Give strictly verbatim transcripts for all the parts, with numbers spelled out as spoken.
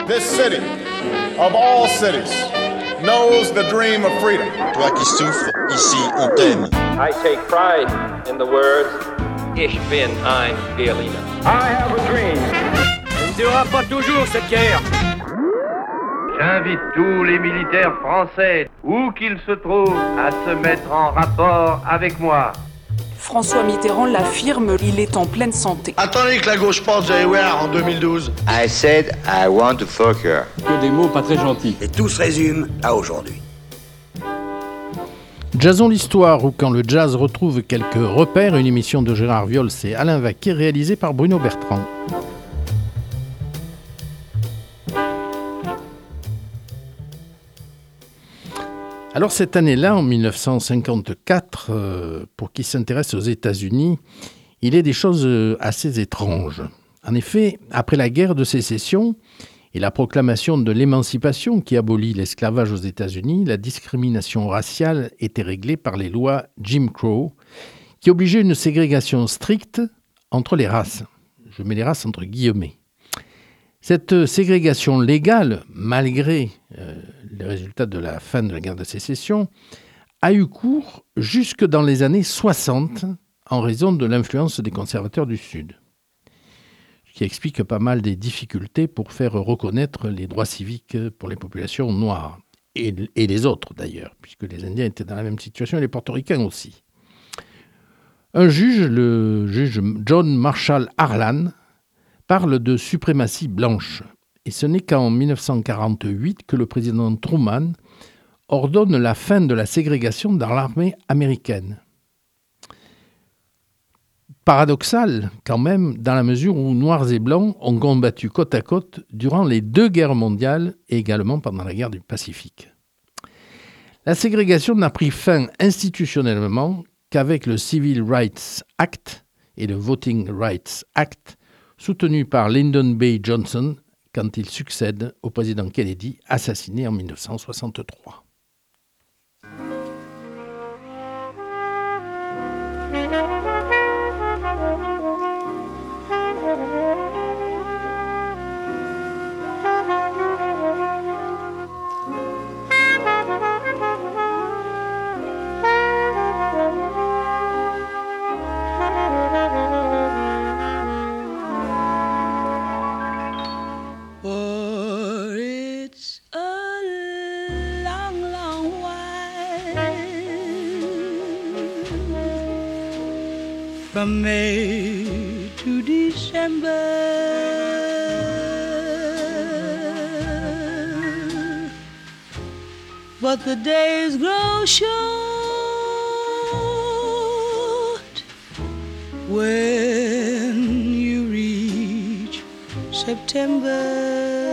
This city, of all cities, knows the dream of freedom. Toi qui souffres, ici on t'aime. I take pride in the words Ich bin ein Berliner. I have a dream. Elle ne durera pas toujours cette guerre. J'invite tous les militaires français, où qu'ils se trouvent, à se mettre en rapport avec moi. François Mitterrand l'affirme, il est en pleine santé. Attendez que la gauche pense, vous allez voir, en deux mille douze. I said I want to fuck her. Que des mots pas très gentils. Et tout se résume à aujourd'hui. Jazzons l'histoire, ou quand le jazz retrouve quelques repères, une émission de Gérard Viols et Alain Vaquet réalisée par Bruno Bertrand. Alors cette année-là, en dix-neuf cent cinquante-quatre, euh, pour qui s'intéresse aux États-Unis, il est des choses assez étranges. En effet, après la guerre de sécession et la proclamation de l'émancipation qui abolit l'esclavage aux États-Unis, la discrimination raciale était réglée par les lois Jim Crow, qui obligeaient une ségrégation stricte entre les races. Je mets les races entre guillemets. Cette ségrégation légale, malgré euh, les résultats de la fin de la guerre de sécession, a eu cours jusque dans les années soixante en raison de l'influence des conservateurs du Sud, ce qui explique pas mal des difficultés pour faire reconnaître les droits civiques pour les populations noires, et, et les autres d'ailleurs, puisque les Indiens étaient dans la même situation et les Portoricains aussi. Un juge, le juge John Marshall Harlan, parle de suprématie blanche. Et ce n'est qu'en dix-neuf cent quarante-huit que le président Truman ordonne la fin de la ségrégation dans l'armée américaine. Paradoxal, quand même, dans la mesure où Noirs et Blancs ont combattu côte à côte durant les deux guerres mondiales et également pendant la guerre du Pacifique. La ségrégation n'a pris fin institutionnellement qu'avec le Civil Rights Act et le Voting Rights Act, soutenu par Lyndon B. Johnson quand il succède au président Kennedy, assassiné en dix-neuf cent soixante-trois. From May to December, but the days grow short when you reach September.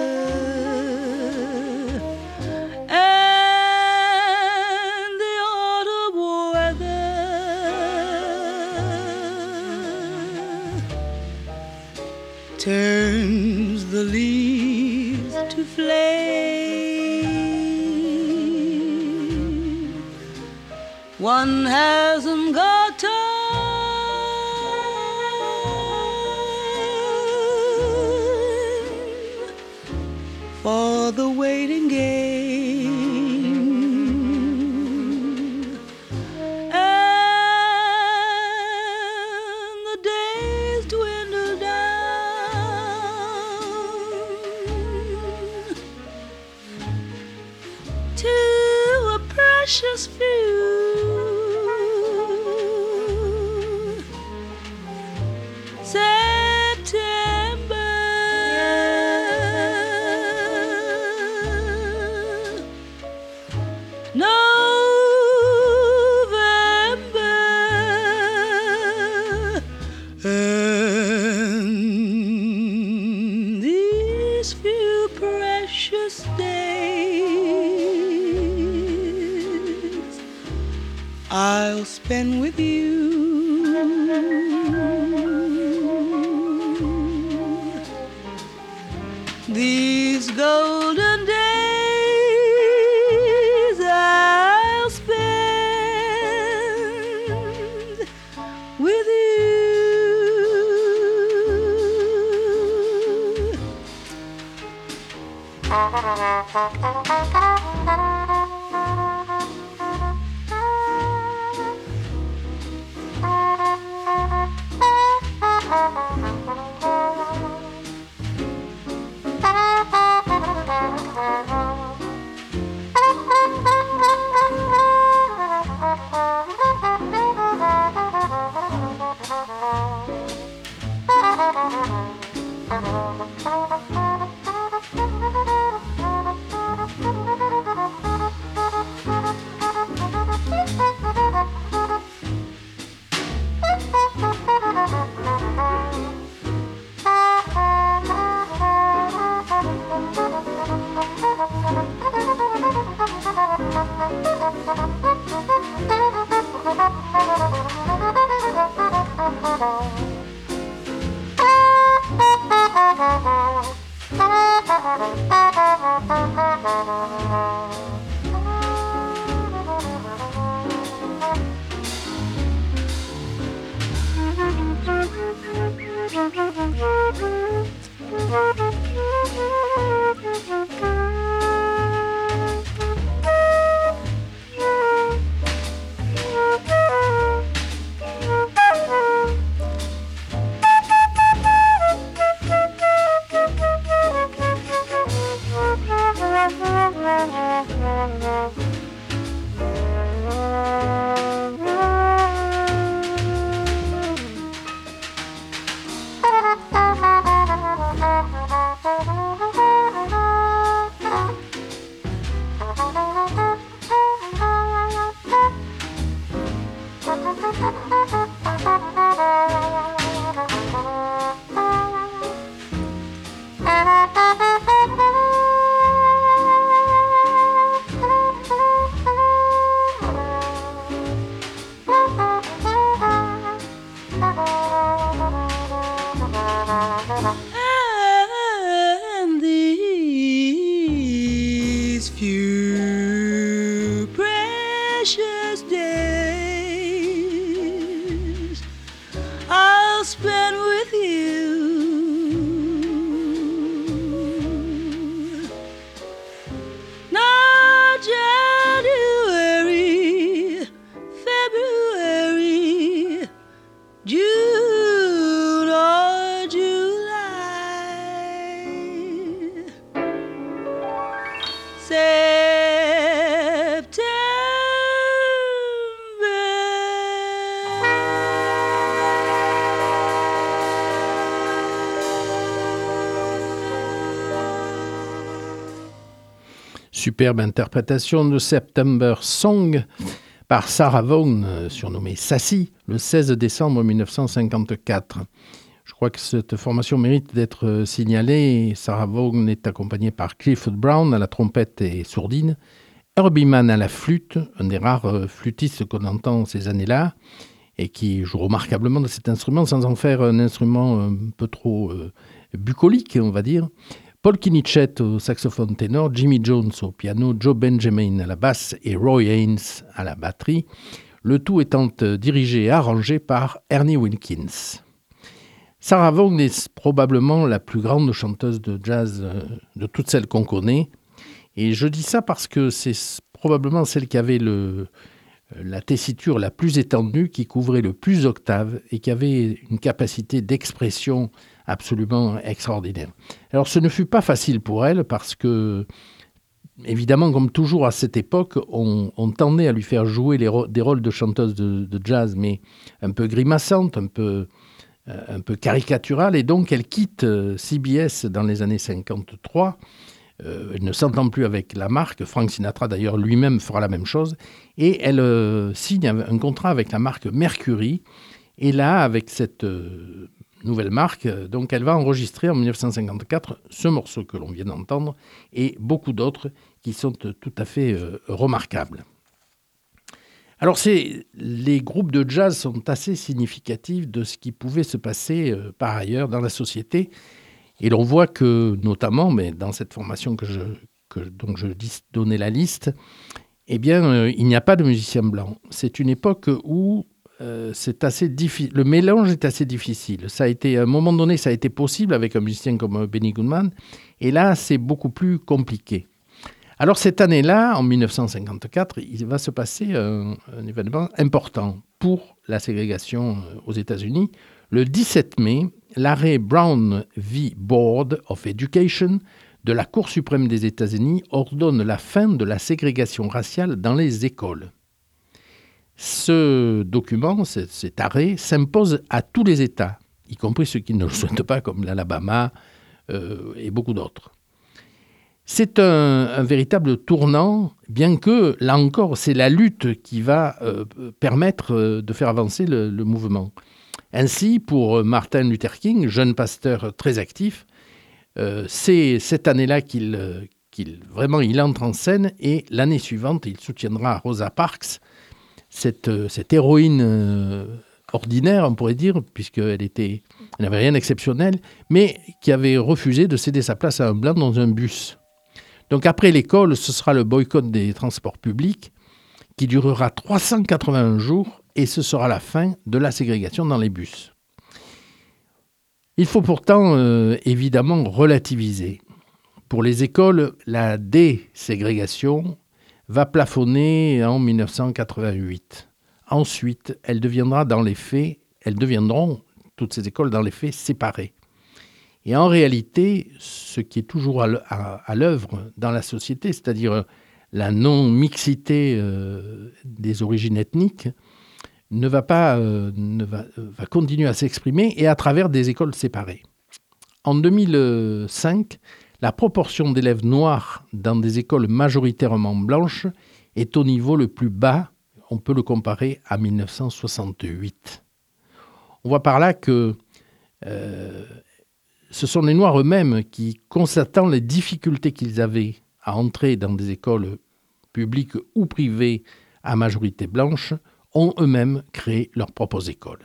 Turns the leaves to flame. One hasn't got time for the waiting game. And the days dwindle down to a precious few. September, November, and these few precious days I'll spend with you. These golden days I'll spend with you. And these few precious days I'll spend with you. Not January, February, June or July, Superbe interprétation de September Song par Sarah Vaughan, surnommée Sassy, le seize décembre mille neuf cent cinquante-quatre. Je crois que cette formation mérite d'être signalée. Sarah Vaughan est accompagnée par Clifford Brown à la trompette et sourdine, Herbie Mann à la flûte, un des rares flûtistes qu'on entend ces années-là, et qui joue remarquablement de cet instrument sans en faire un instrument un peu trop euh, bucolique, on va dire. Paul Kinnichet au saxophone ténor, Jimmy Jones au piano, Joe Benjamin à la basse et Roy Haynes à la batterie, le tout étant dirigé et arrangé par Ernie Wilkins. Sarah Vaughan est probablement la plus grande chanteuse de jazz de toutes celles qu'on connaît, et je dis ça parce que c'est probablement celle qui avait le, la tessiture la plus étendue, qui couvrait le plus d'octaves et qui avait une capacité d'expression absolument extraordinaire. Alors ce ne fut pas facile pour elle parce que, évidemment, comme toujours à cette époque, on, on tendait à lui faire jouer les ro- des rôles de chanteuse de, de jazz, mais un peu grimaçante, un peu, euh, un peu caricaturale, et donc elle quitte euh, C B S dans les années cinquante-trois. Euh, elle ne s'entend plus avec la marque. Frank Sinatra, d'ailleurs, lui-même fera la même chose. Et elle euh, signe un contrat avec la marque Mercury. Et là, avec cette euh, nouvelle marque, donc elle va enregistrer en dix-neuf cent cinquante-quatre ce morceau que l'on vient d'entendre et beaucoup d'autres qui sont tout à fait euh, remarquables. Alors, c'est, les groupes de jazz sont assez significatifs de ce qui pouvait se passer euh, par ailleurs dans la société. Et l'on voit que, notamment, mais dans cette formation que je, que, dont je donnais la liste, eh bien, euh, il n'y a pas de musiciens blancs. C'est une époque où euh, c'est assez difficile. Le mélange est assez difficile. Ça a été, à un moment donné, ça a été possible avec un musicien comme Benny Goodman. Et là, c'est beaucoup plus compliqué. Alors, cette année-là, en dix-neuf cent cinquante-quatre, il va se passer un, un événement important pour la ségrégation aux États-Unis. Le dix-sept mai, l'arrêt Brown v. Board of Education de la Cour suprême des États-Unis ordonne la fin de la ségrégation raciale dans les écoles. Ce document, cet arrêt, s'impose à tous les États, y compris ceux qui ne le souhaitent pas, comme l'Alabama euh, et beaucoup d'autres. C'est un, un véritable tournant, bien que, là encore, c'est la lutte qui va euh, permettre euh, de faire avancer le, le mouvement. Ainsi, pour Martin Luther King, jeune pasteur très actif, euh, c'est cette année-là qu'il, euh, qu'il vraiment il entre en scène, et l'année suivante, il soutiendra Rosa Parks, cette, euh, cette héroïne euh, ordinaire, on pourrait dire, puisqu'elle était, elle n'avait rien d'exceptionnel, mais qui avait refusé de céder sa place à un blanc dans un bus. Donc après l'école, ce sera le boycott des transports publics qui durera trois cent quatre-vingt-un jours, et ce sera la fin de la ségrégation dans les bus. Il faut pourtant euh, évidemment relativiser. Pour les écoles, la déségrégation va plafonner en dix-neuf cent quatre-vingt-huit. Ensuite, elle deviendra dans les faits, elles deviendront, toutes ces écoles, dans les faits, séparées. Et en réalité, ce qui est toujours à l'œuvre dans la société, c'est-à-dire la non-mixité euh, des origines ethniques, ne va pas euh, ne va, va continuer à s'exprimer, et à travers des écoles séparées. En deux mille cinq, la proportion d'élèves noirs dans des écoles majoritairement blanches est au niveau le plus bas. On peut le comparer à dix-neuf cent soixante-huit. On voit par là que euh, ce sont les Noirs eux-mêmes qui, constatant les difficultés qu'ils avaient à entrer dans des écoles publiques ou privées à majorité blanche, ont eux-mêmes créé leurs propres écoles.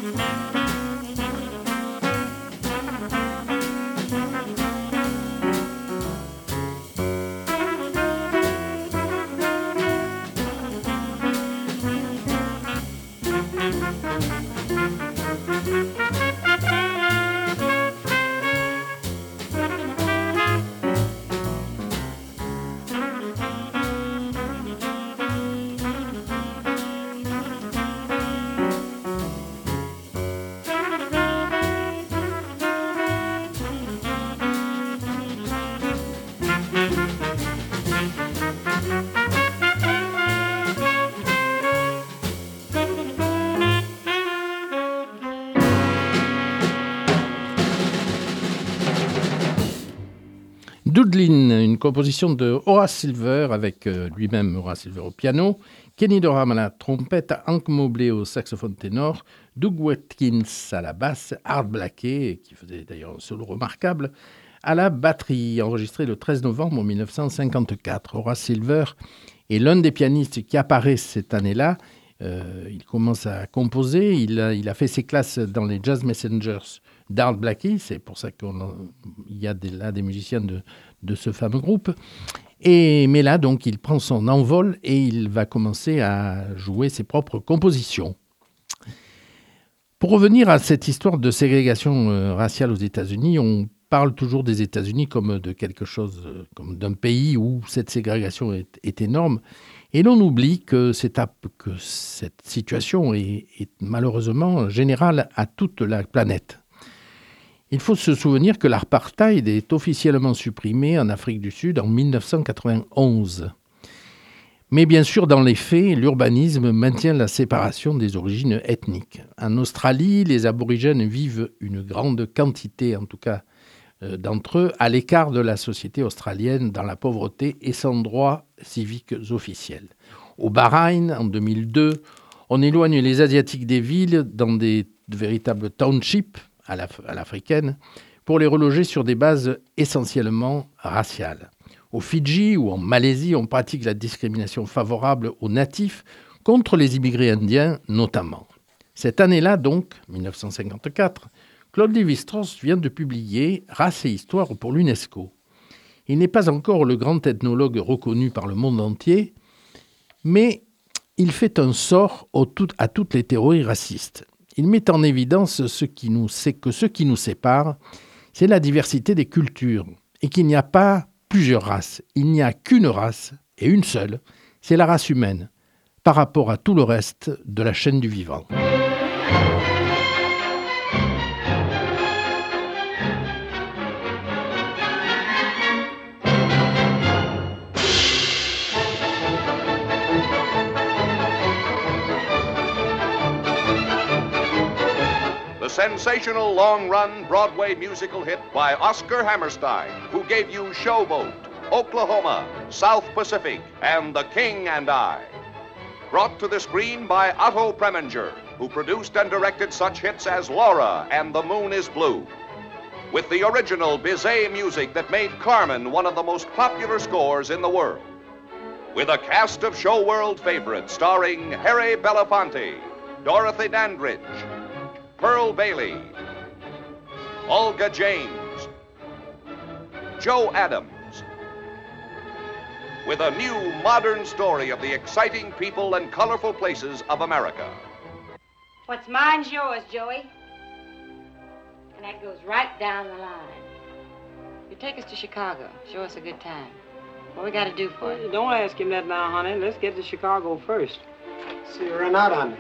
Doodlin, une composition de Horace Silver avec euh, lui-même Horace Silver au piano, Kenny Dorham à la trompette, Hank Mobley au saxophone ténor, Doug Watkins à la basse, Art Blakey, qui faisait d'ailleurs un solo remarquable, à la batterie, enregistré le treize novembre mille neuf cent cinquante-quatre. Horace Silver est l'un des pianistes qui apparaît cette année-là. Euh, il commence à composer, il a, il a fait ses classes dans les Jazz Messengers d'Art Blakey, c'est pour ça qu'il y a des, là des musiciens de, de ce fameux groupe. Et, mais là, donc, il prend son envol et il va commencer à jouer ses propres compositions. Pour revenir à cette histoire de ségrégation euh, raciale aux États-Unis, on parle toujours des États-Unis comme de quelque chose, euh, comme d'un pays où cette ségrégation est, est énorme. Et l'on oublie que, c'est à, que cette situation est, est malheureusement générale à toute la planète. Il faut se souvenir que l'apartheid est officiellement supprimé en Afrique du Sud en mille neuf cent quatre-vingt-onze. Mais bien sûr, dans les faits, l'urbanisme maintient la séparation des origines ethniques. En Australie, les aborigènes vivent une grande quantité, en tout cas euh, d'entre eux, à l'écart de la société australienne, dans la pauvreté et sans droits civiques officiels. Au Bahreïn, en deux mille deux, on éloigne les Asiatiques des villes dans des véritables townships, à l'africaine, pour les reloger sur des bases essentiellement raciales. Au Fidji ou en Malaisie, on pratique la discrimination favorable aux natifs contre les immigrés indiens notamment. Cette année-là, donc, mille neuf cent cinquante-quatre, Claude Lévi-Strauss vient de publier « Race et histoire » pour l'UNESCO. Il n'est pas encore le grand ethnologue reconnu par le monde entier, mais il fait un sort au tout, à toutes les théories racistes. Il met en évidence ce qui nous, que ce qui nous sépare, c'est la diversité des cultures et qu'il n'y a pas plusieurs races. Il n'y a qu'une race et une seule, c'est la race humaine, par rapport à tout le reste de la chaîne du vivant. Sensational long-run Broadway musical hit by Oscar Hammerstein, who gave you Showboat, Oklahoma, South Pacific, and The King and I. Brought to the screen by Otto Preminger, who produced and directed such hits as Laura and The Moon is Blue. With the original Bizet music that made Carmen one of the most popular scores in the world. With a cast of show world favorites starring Harry Belafonte, Dorothy Dandridge, Pearl Bailey, Olga James, Joe Adams, with a new modern story of the exciting people and colorful places of America. What's mine's yours, Joey. And that goes right down the line. You take us to Chicago, show us a good time. What we gotta do for it? Don't ask him that now, honey. Let's get to Chicago first. So you run out on me.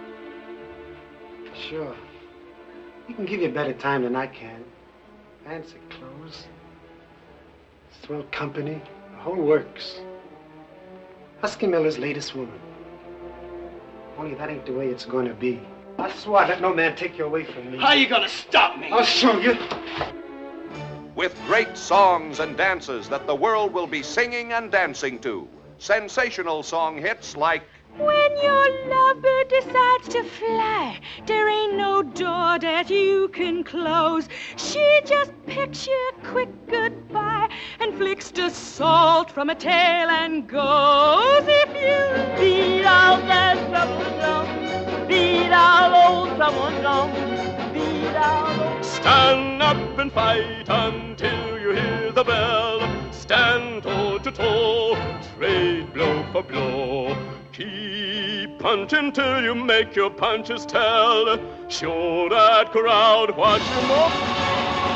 Sure. We can give you a better time than I can. Fancy clothes, swell company, the whole works. Husky Miller's latest woman. Only that ain't the way it's gonna be. I swear, let no man take you away from me. How you gonna stop me? I'll show you. With great songs and dances that the world will be singing and dancing to. Sensational song hits like when your lover decides to fly, there ain't no door that you can close. She just picks you a quick goodbye and flicks the salt from a tail and goes. If you beat all that someone wrong, beat all old someone wrong. Stand up and fight until you hear the bell. Stand toe to toe, trade blow for blow. Keep punching till you make your punches tell. Show that crowd what you know.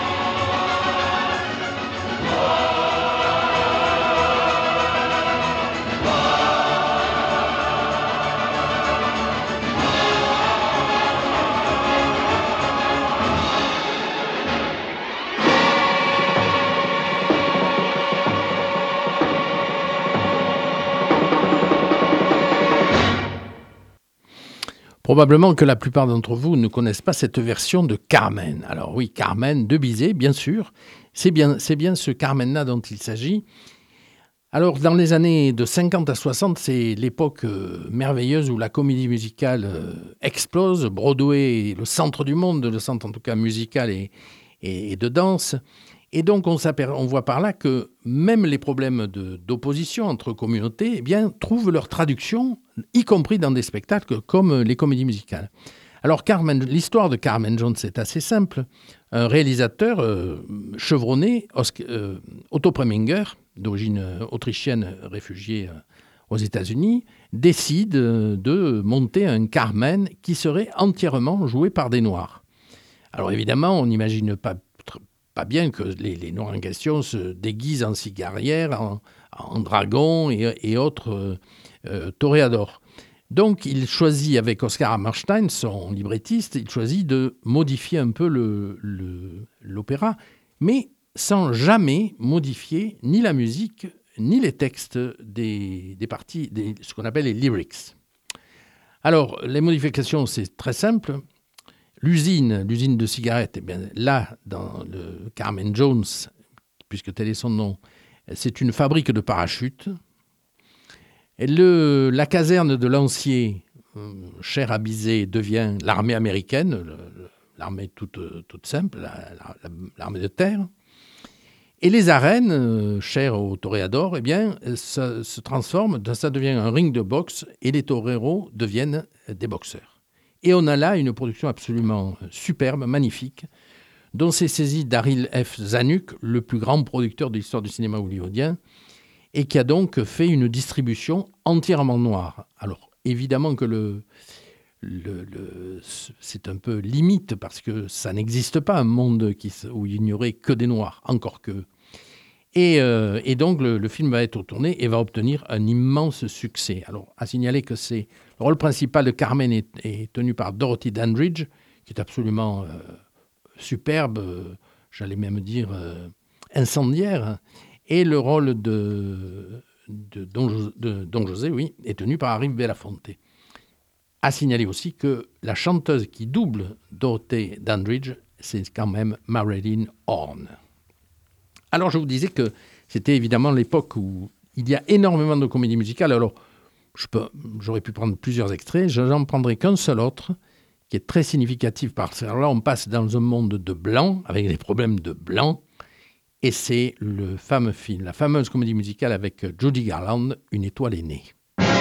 Probablement que la plupart d'entre vous ne connaissent pas cette version de Carmen. Alors oui, Carmen de Bizet, bien sûr. C'est bien, c'est bien ce Carmen-là dont il s'agit. Alors, dans les années de cinquante à soixante, c'est l'époque euh, merveilleuse où la comédie musicale euh, explose. Broadway est le centre du monde, le centre en tout cas musical et, et, et de danse. Et donc, on, on voit par là que même les problèmes de, d'opposition entre communautés eh bien, trouvent leur traduction, y compris dans des spectacles comme les comédies musicales. Alors, Carmen, l'histoire de Carmen Jones est assez simple. Un réalisateur euh, chevronné, Oscar, euh, Otto Preminger, d'origine autrichienne réfugié euh, aux États-Unis, décide euh, de monter un Carmen qui serait entièrement joué par des Noirs. Alors, évidemment, on n'imagine pas Pas bien que les, les Noirs en question se déguisent en cigarières, en, en dragons et, et autres euh, euh, toréadors. Donc, il choisit, avec Oscar Hammerstein, son librettiste, il choisit de modifier un peu le, le, l'opéra, mais sans jamais modifier ni la musique, ni les textes des, des parties, des, ce qu'on appelle les lyrics. Alors, les modifications, c'est très simple. L'usine, l'usine de cigarettes, eh bien, là, dans le Carmen Jones, puisque tel est son nom, c'est une fabrique de parachutes. Et le, la caserne de Lancier, euh, cher à Bizet, devient l'armée américaine, le, le, l'armée toute, toute simple, la, la, l'armée de terre. Et les arènes, euh, chères aux toréadors, eh bien, ça se transforment, ça devient un ring de boxe et les toreros deviennent des boxeurs. Et on a là une production absolument superbe, magnifique, dont s'est saisi Daryl F. Zanuck, le plus grand producteur de l'histoire du cinéma hollywoodien, et qui a donc fait une distribution entièrement noire. Alors, évidemment que le, le, le, c'est un peu limite, parce que ça n'existe pas un monde qui, où il n'y aurait que des noirs, encore que. Et, euh, et donc, le, le film va être tourné et va obtenir un immense succès. Alors, à signaler que c'est, le rôle principal de Carmen est, est tenu par Dorothy Dandridge, qui est absolument euh, superbe, euh, j'allais même dire euh, incendiaire. Et le rôle de, de, Don, de Don José, oui, est tenu par Harry Belafonte. À signaler aussi que la chanteuse qui double Dorothy Dandridge, c'est quand même Marilyn Horne. Alors, je vous disais que c'était évidemment l'époque où il y a énormément de comédies musicales. Alors, je peux, j'aurais pu prendre plusieurs extraits. Je n'en prendrai qu'un seul autre, qui est très significatif parce que là, on passe dans un monde de blanc, avec des problèmes de blanc. Et c'est le fameux film, la fameuse comédie musicale avec Judy Garland, Une étoile est née.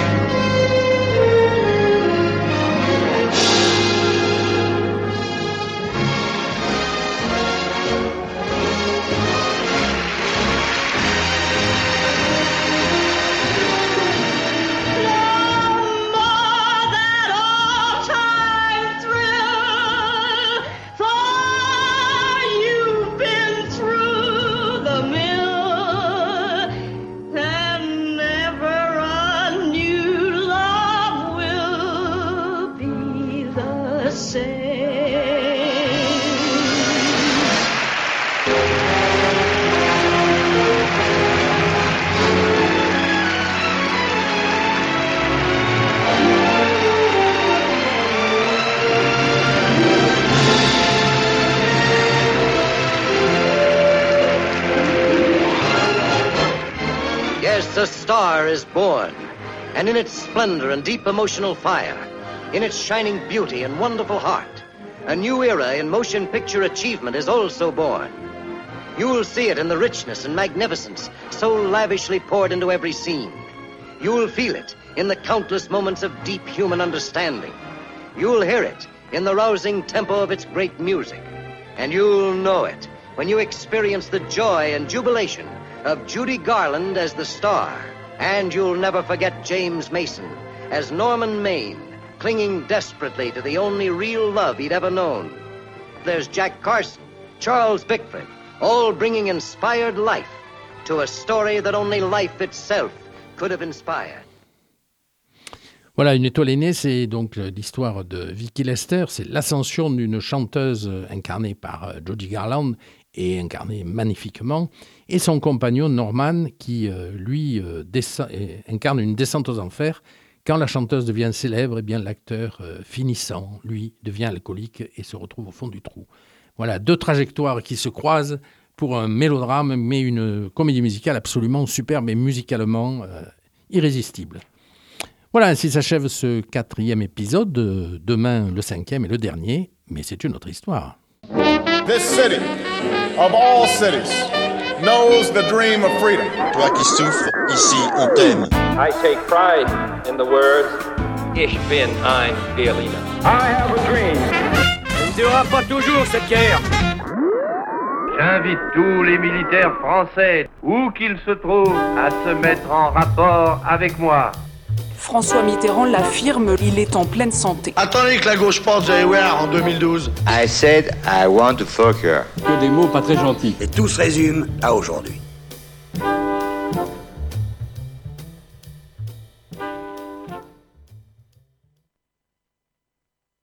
A star is born, and in its splendor and deep emotional fire, in its shining beauty and wonderful heart, a new era in motion picture achievement is also born. You will see it in the richness and magnificence so lavishly poured into every scene. You will feel it in the countless moments of deep human understanding. You will hear it in the rousing tempo of its great music. And you'll know it when you experience the joy and jubilation of Judy Garland as the star. And you'll never forget James Mason as Norman Maine, clinging desperately to the only real love he'd ever known. There's Jack Carson, Charles Bickford, all bringing inspired life to a story that only life itself could have inspired. Voilà, Une étoile est née, c'est donc l'histoire de Vicki Lester, c'est l'ascension d'une chanteuse incarnée par Judy Garland et incarnée magnifiquement, et son compagnon Norman qui, lui, descend, incarne une descente aux enfers. Quand la chanteuse devient célèbre, eh bien l'acteur finissant, lui, devient alcoolique et se retrouve au fond du trou. Voilà, deux trajectoires qui se croisent pour un mélodrame, mais une comédie musicale absolument superbe et musicalement euh, irrésistible. Voilà, ainsi s'achève ce quatrième épisode. Demain, le cinquième et le dernier, mais c'est une autre histoire. This city, of all cities, knows the dream of freedom. Toi qui souffres, ici on t'aime. I take pride in the words, Ich bin ein Berliner. I have a dream. Elle ne durera pas toujours, cette guerre. J'invite tous les militaires français, où qu'ils se trouvent, à se mettre en rapport avec moi. François Mitterrand l'affirme, il est en pleine santé. Attendez que la gauche parte, vous allez voir, en deux mille douze. I said I want to fuck her. Que des mots pas très gentils. Et tout se résume à aujourd'hui.